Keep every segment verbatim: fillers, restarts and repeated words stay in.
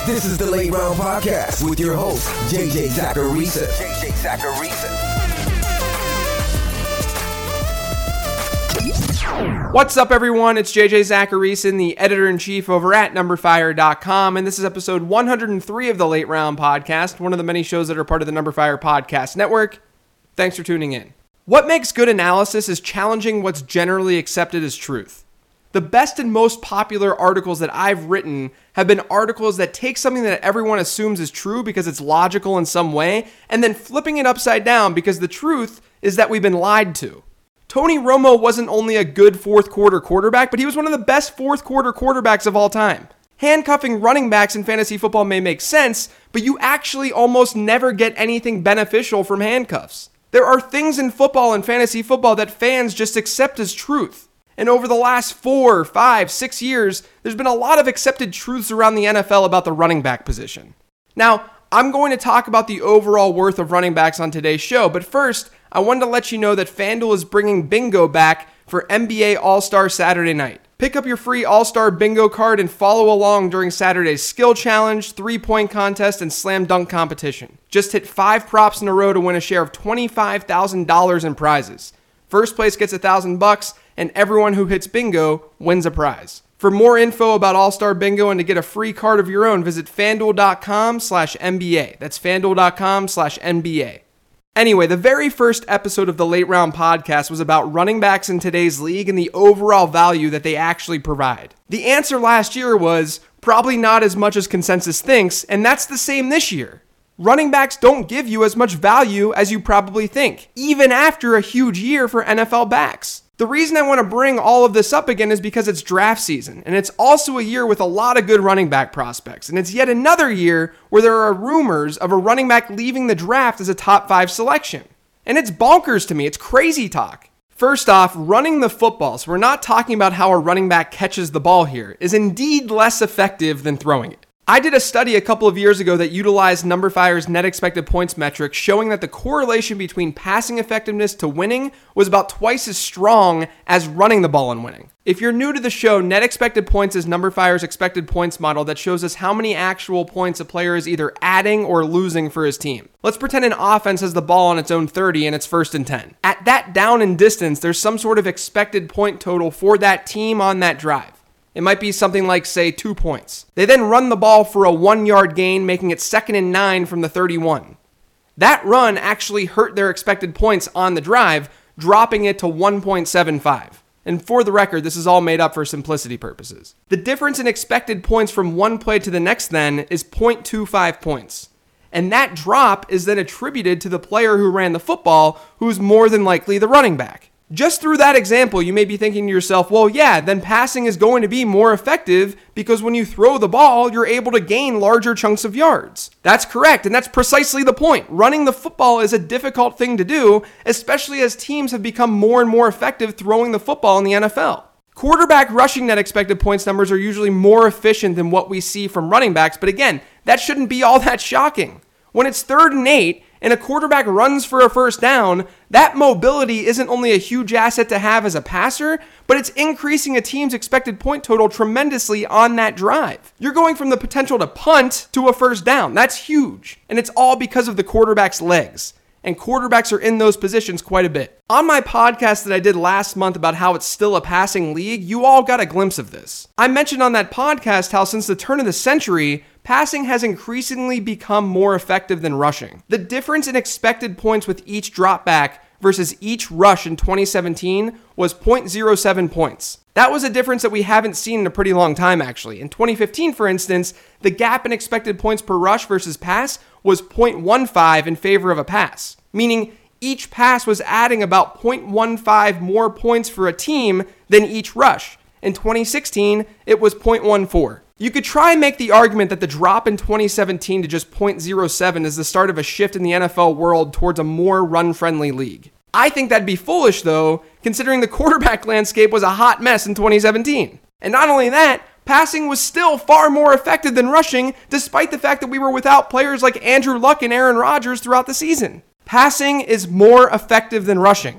This is the Late Round Podcast with your host, J J Zachariason. J J Zachariason. What's up, everyone? It's J J Zachariason, the editor-in-chief over at number fire dot com, and this is episode one hundred three of the Late Round Podcast, one of the many shows that are part of the Number Fire Podcast Network. Thanks for tuning in. What makes good analysis is challenging what's generally accepted as truth. The best and most popular articles that I've written have been articles that take something that everyone assumes is true because it's logical in some way, and then flipping it upside down because the truth is that we've been lied to. Tony Romo wasn't only a good fourth quarter quarterback, but he was one of the best fourth quarter quarterbacks of all time. Handcuffing running backs in fantasy football may make sense, but you actually almost never get anything beneficial from handcuffs. There are things in football and fantasy football that fans just accept as truth. And over the last four, five, six years, there's been a lot of accepted truths around the N F L about the running back position. Now, I'm going to talk about the overall worth of running backs on today's show, but first, I wanted to let you know that FanDuel is bringing bingo back for N B A All-Star Saturday night. Pick up your free All-Star bingo card and follow along during Saturday's skill challenge, three-point contest, and slam dunk competition. Just hit five props in a row to win a share of twenty-five thousand dollars in prizes. First place gets one thousand bucks, and everyone who hits bingo wins a prize. For more info about All-Star Bingo and to get a free card of your own, visit fanduel.com slash NBA. That's fanduel.com slash NBA. Anyway, the very first episode of the Late Round Podcast was about running backs in today's league and the overall value that they actually provide. The answer last year was probably not as much as consensus thinks, and that's the same this year. Running backs don't give you as much value as you probably think, even after a huge year for N F L backs. The reason I want to bring all of this up again is because it's draft season, and it's also a year with a lot of good running back prospects, and it's yet another year where there are rumors of a running back leaving the draft as a top five selection. And it's bonkers to me, it's crazy talk. First off, running the football, so we're not talking about how a running back catches the ball here, is indeed less effective than throwing it. I did a study a couple of years ago that utilized NumberFire's net expected points metric, showing that the correlation between passing effectiveness to winning was about twice as strong as running the ball and winning. If you're new to the show, net expected points is NumberFire's expected points model that shows us how many actual points a player is either adding or losing for his team. Let's pretend an offense has the ball on its own thirty and it's first and ten. At that down and distance, there's some sort of expected point total for that team on that drive. It might be something like, say, two points. They then run the ball for a one-yard gain, making it second and nine from the thirty-one. That run actually hurt their expected points on the drive, dropping it to one point seven five. And for the record, this is all made up for simplicity purposes. The difference in expected points from one play to the next then is zero point two five points. And that drop is then attributed to the player who ran the football, who's more than likely the running back. Just through that example, you may be thinking to yourself, well, yeah, then passing is going to be more effective because when you throw the ball, you're able to gain larger chunks of yards. That's correct, and that's precisely the point. Running the football is a difficult thing to do, especially as teams have become more and more effective throwing the football in the N F L. Quarterback rushing net expected points numbers are usually more efficient than what we see from running backs, but again, that shouldn't be all that shocking. When it's third and eight, and a quarterback runs for a first down, that mobility isn't only a huge asset to have as a passer, but it's increasing a team's expected point total tremendously on that drive. You're going from the potential to punt to a first down. That's huge. And it's all because of the quarterback's legs. And quarterbacks are in those positions quite a bit. On my podcast that I did last month about how it's still a passing league, you all got a glimpse of this. I mentioned on that podcast how since the turn of the century, passing has increasingly become more effective than rushing. The difference in expected points with each drop back versus each rush in twenty seventeen was zero point zero seven points. That was a difference that we haven't seen in a pretty long time, actually. In twenty fifteen, for instance, the gap in expected points per rush versus pass was zero point one five in favor of a pass, meaning each pass was adding about zero point one five more points for a team than each rush. In twenty sixteen, it was zero point one four. You could try and make the argument that the drop in twenty seventeen to just zero point zero seven is the start of a shift in the N F L world towards a more run-friendly league. I think that'd be foolish, though, considering the quarterback landscape was a hot mess in twenty seventeen. And not only that, passing was still far more effective than rushing, despite the fact that we were without players like Andrew Luck and Aaron Rodgers throughout the season. Passing is more effective than rushing.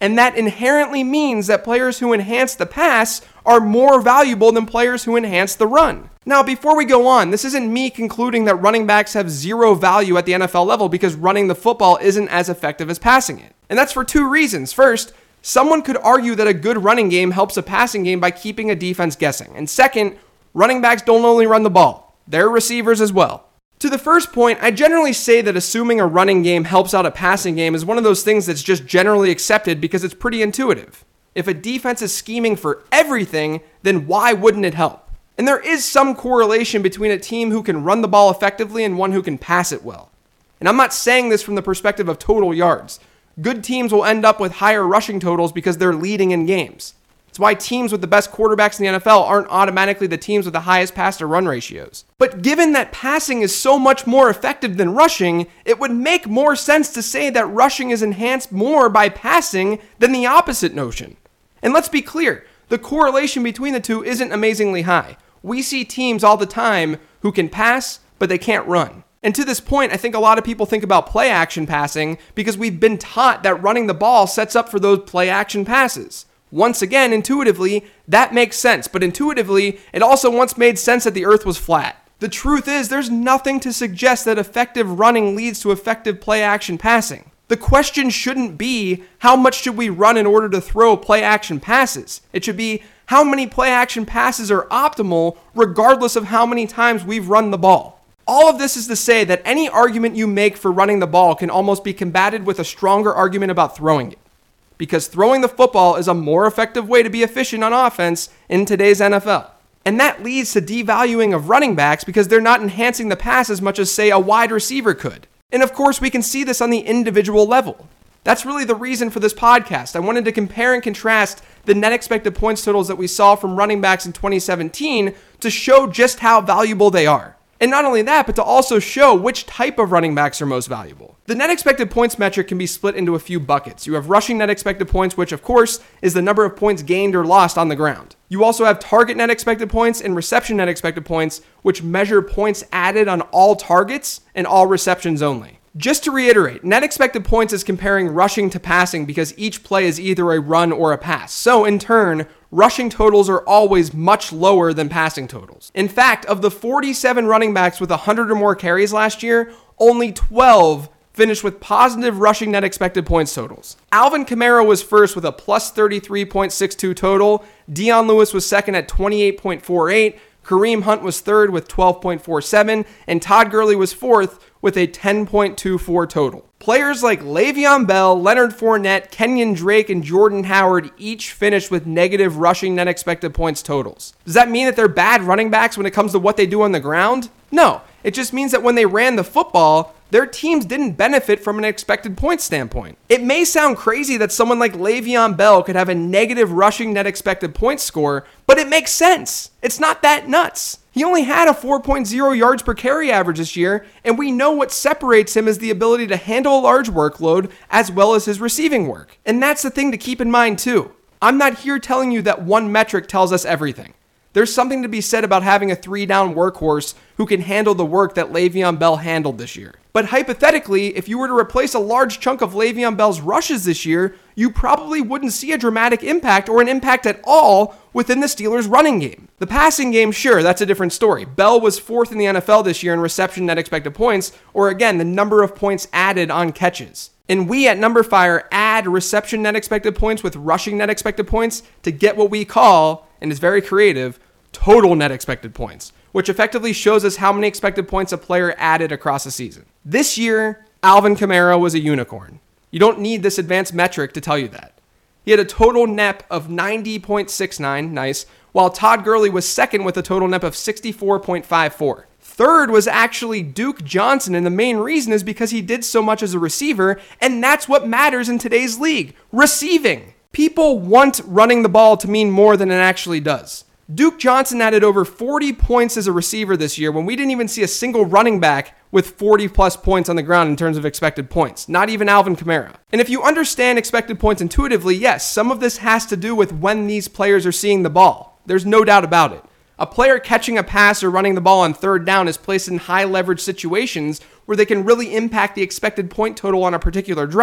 And that inherently means that players who enhance the pass are more valuable than players who enhance the run. Now, before we go on, this isn't me concluding that running backs have zero value at the N F L level because running the football isn't as effective as passing it. And that's for two reasons. First, someone could argue that a good running game helps a passing game by keeping a defense guessing. And second, running backs don't only run the ball, they're receivers as well. To the first point, I generally say that assuming a running game helps out a passing game is one of those things that's just generally accepted because it's pretty intuitive. If a defense is scheming for everything, then why wouldn't it help? And there is some correlation between a team who can run the ball effectively and one who can pass it well. And I'm not saying this from the perspective of total yards. Good teams will end up with higher rushing totals because they're leading in games. It's why teams with the best quarterbacks in the N F L aren't automatically the teams with the highest pass-to-run ratios. But given that passing is so much more effective than rushing, it would make more sense to say that rushing is enhanced more by passing than the opposite notion. And let's be clear, the correlation between the two isn't amazingly high. We see teams all the time who can pass, but they can't run. And to this point, I think a lot of people think about play-action passing because we've been taught that running the ball sets up for those play-action passes. Once again, intuitively, that makes sense, but intuitively, it also once made sense that the earth was flat. The truth is, there's nothing to suggest that effective running leads to effective play-action passing. The question shouldn't be, how much should we run in order to throw play-action passes? It should be, how many play-action passes are optimal regardless of how many times we've run the ball. All of this is to say that any argument you make for running the ball can almost be combated with a stronger argument about throwing it. Because throwing the football is a more effective way to be efficient on offense in today's N F L. And that leads to devaluing of running backs because they're not enhancing the pass as much as, say, a wide receiver could. And of course, we can see this on the individual level. That's really the reason for this podcast. I wanted to compare and contrast the net expected points totals that we saw from running backs in twenty seventeen to show just how valuable they are. And not only that, but to also show which type of running backs are most valuable. The net expected points metric can be split into a few buckets. You have rushing net expected points, which of course is the number of points gained or lost on the ground. You also have target net expected points and reception net expected points, which measure points added on all targets and all receptions only. Just to reiterate, net expected points is comparing rushing to passing because each play is either a run or a pass. So in turn, rushing totals are always much lower than passing totals. In fact, of the forty-seven running backs with one hundred or more carries last year, only twelve finished with positive rushing net expected points totals. Alvin Kamara was first with a plus thirty-three point six two total. Dion Lewis was second at twenty-eight point four eight. Kareem Hunt was third with twelve point four seven. And Todd Gurley was fourth with a ten point two four total. Players like Le'Veon Bell, Leonard Fournette, Kenyon Drake, and Jordan Howard each finished with negative rushing net expected points totals. Does that mean that they're bad running backs when it comes to what they do on the ground? No, it just means that when they ran the football, their teams didn't benefit from an expected points standpoint. It may sound crazy that someone like Le'Veon Bell could have a negative rushing net expected points score, but it makes sense. It's not that nuts. He only had a four point oh yards per carry average this year, and we know what separates him is the ability to handle a large workload as well as his receiving work. And that's the thing to keep in mind too. I'm not here telling you that one metric tells us everything. There's something to be said about having a three-down workhorse who can handle the work that Le'Veon Bell handled this year. But hypothetically, if you were to replace a large chunk of Le'Veon Bell's rushes this year, you probably wouldn't see a dramatic impact or an impact at all within the Steelers' running game. The passing game, sure, that's a different story. Bell was fourth in the N F L this year in reception net expected points, or again, the number of points added on catches. And we at Numberfire add reception net expected points with rushing net expected points to get what we call, and it's very creative, total net expected points, which effectively shows us how many expected points a player added across a season. This year, Alvin Kamara was a unicorn. You don't need this advanced metric to tell you that. He had a total N E P of ninety point six nine, nice, while Todd Gurley was second with a total N E P of sixty-four point five four. Third was actually Duke Johnson, and the main reason is because he did so much as a receiver, and that's what matters in today's league, receiving. People want running the ball to mean more than it actually does. Duke Johnson added over forty points as a receiver this year when we didn't even see a single running back with forty plus points on the ground in terms of expected points, not even Alvin Kamara. And if you understand expected points intuitively, yes, some of this has to do with when these players are seeing the ball. There's no doubt about it. A player catching a pass or running the ball on third down is placed in high leverage situations where they can really impact the expected point total on a particular drive.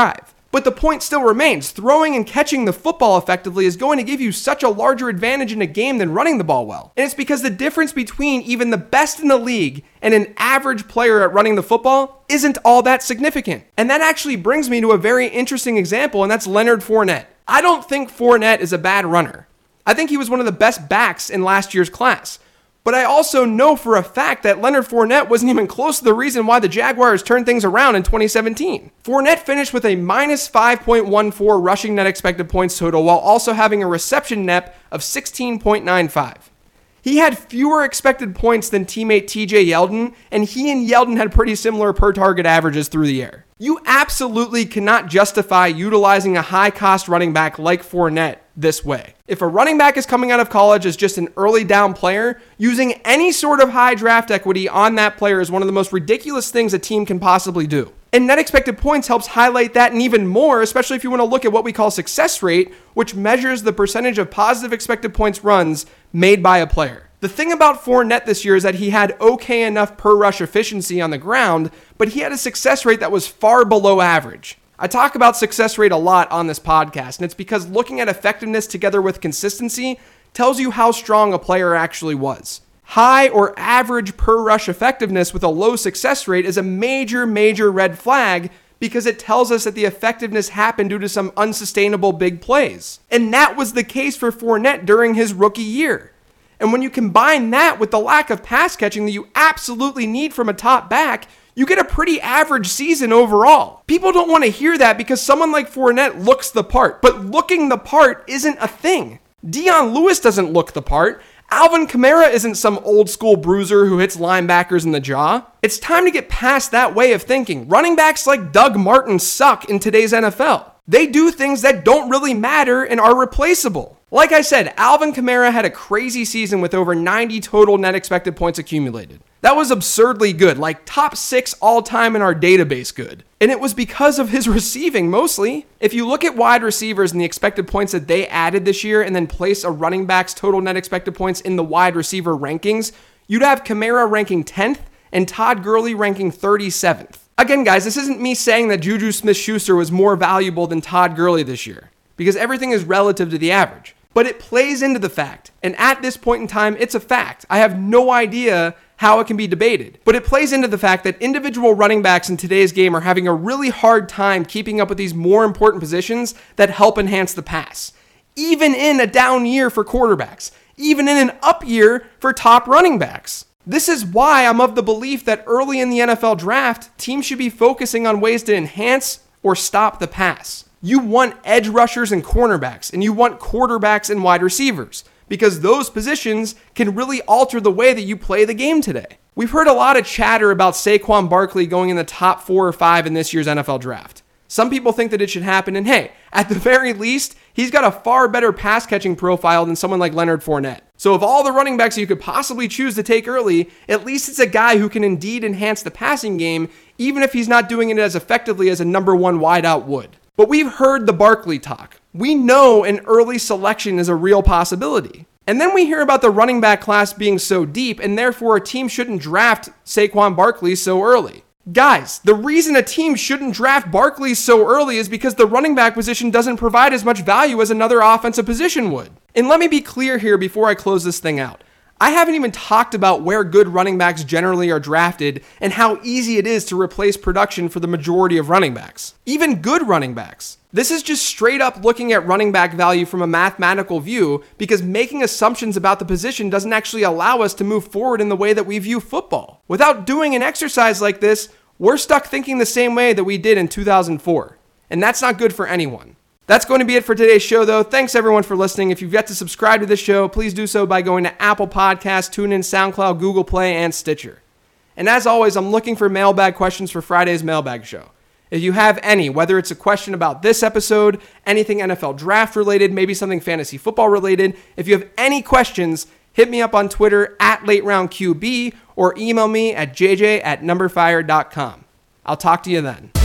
But the point still remains, throwing and catching the football effectively is going to give you such a larger advantage in a game than running the ball well. And it's because the difference between even the best in the league and an average player at running the football isn't all that significant. And that actually brings me to a very interesting example, and that's Leonard Fournette. I don't think Fournette is a bad runner. I think he was one of the best backs in last year's class. But I also know for a fact that Leonard Fournette wasn't even close to the reason why the Jaguars turned things around in twenty seventeen. Fournette finished with a minus five point one four rushing net expected points total while also having a reception net of sixteen point nine five. He had fewer expected points than teammate T J Yeldon, and he and Yeldon had pretty similar per target averages through the air. You absolutely cannot justify utilizing a high-cost running back like Fournette this way. If a running back is coming out of college as just an early down player, using any sort of high draft equity on that player is one of the most ridiculous things a team can possibly do. And net expected points helps highlight that and even more, especially if you want to look at what we call success rate, which measures the percentage of positive expected points runs made by a player. The thing about Fournette this year is that he had okay enough per rush efficiency on the ground, but he had a success rate that was far below average. I talk about success rate a lot on this podcast, and it's because looking at effectiveness together with consistency tells you how strong a player actually was. High or average per rush effectiveness with a low success rate is a major, major red flag because it tells us that the effectiveness happened due to some unsustainable big plays. And that was the case for Fournette during his rookie year. And when you combine that with the lack of pass catching that you absolutely need from a top back, you get a pretty average season overall. People don't want to hear that because someone like Fournette looks the part, but looking the part isn't a thing. Dion Lewis doesn't look the part. Alvin Kamara isn't some old school bruiser who hits linebackers in the jaw. It's time to get past that way of thinking. Running backs like Doug Martin suck in today's N F L. They do things that don't really matter and are replaceable. Like I said, Alvin Kamara had a crazy season with over ninety total net expected points accumulated. That was absurdly good, like top six all-time in our database good. And it was because of his receiving mostly. If you look at wide receivers and the expected points that they added this year and then place a running back's total net expected points in the wide receiver rankings, you'd have Kamara ranking tenth and Todd Gurley ranking thirty-seventh. Again, guys, this isn't me saying that Juju Smith-Schuster was more valuable than Todd Gurley this year, because everything is relative to the average. But it plays into the fact, and at this point in time, it's a fact. I have no idea how it can be debated, but it plays into the fact that individual running backs in today's game are having a really hard time keeping up with these more important positions that help enhance the pass. Even in a down year for quarterbacks, even in an up year for top running backs. This is why I'm of the belief that early in the N F L draft, teams should be focusing on ways to enhance or stop the pass. You want edge rushers and cornerbacks, and you want quarterbacks and wide receivers, because those positions can really alter the way that you play the game today. We've heard a lot of chatter about Saquon Barkley going in the top four or five in this year's N F L draft. Some people think that it should happen, and hey, at the very least, he's got a far better pass catching profile than someone like Leonard Fournette. So of all the running backs you could possibly choose to take early, at least it's a guy who can indeed enhance the passing game, even if he's not doing it as effectively as a number one wideout would. But we've heard the Barkley talk. We know an early selection is a real possibility. And then we hear about the running back class being so deep, and therefore a team shouldn't draft Saquon Barkley so early. Guys, the reason a team shouldn't draft Barkley so early is because the running back position doesn't provide as much value as another offensive position would. And let me be clear here before I close this thing out. I haven't even talked about where good running backs generally are drafted and how easy it is to replace production for the majority of running backs. Even good running backs. This is just straight up looking at running back value from a mathematical view, because making assumptions about the position doesn't actually allow us to move forward in the way that we view football. Without doing an exercise like this, we're stuck thinking the same way that we did in two thousand four. And that's not good for anyone. That's going to be it for today's show, though. Thanks, everyone, for listening. If you've yet to subscribe to this show, please do so by going to Apple Podcasts, TuneIn, SoundCloud, Google Play, and Stitcher. And as always, I'm looking for mailbag questions for Friday's mailbag show. If you have any, whether it's a question about this episode, anything N F L draft related, maybe something fantasy football related, if you have any questions, hit me up on Twitter at LateRoundQB or email me at jj at numberfire dot com. I'll talk to you then.